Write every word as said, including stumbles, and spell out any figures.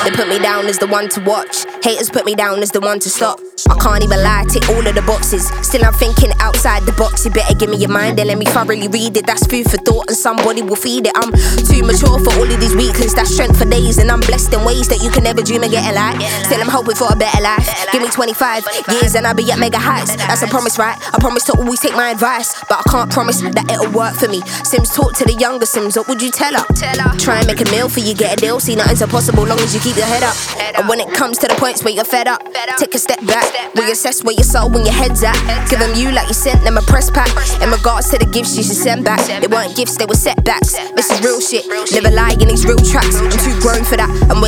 They put me down as the one to watch. Haters put me down as the one to stop. I can't even lie, tick all of the boxes. Still I'm thinking outside the box. You better give me your mind and let me thoroughly read it. That's food for thought and somebody will feed it. I'm too mature for all of these weaklings. That's strength for days and I'm blessed in ways that you can never dream of getting like. Still I'm hoping for a better life. Give me twenty-five years and I'll be at mega heights. That's a promise, right? I promise to always take my advice, but I can't promise that it'll work for me. Sims talk to the younger Sims, what would you tell her? Try and make a meal for you, get a deal. See, nothing's impossible long as you keep your head up. And when it comes to the points where you're fed up, take a step back, reassess where your soul when your head's at. Give them you like you sent them a press pack. In regards to the gifts you should send back, they weren't gifts, they were setbacks. This is real shit, never lie in these real tracks. I'm too grown for that. I'm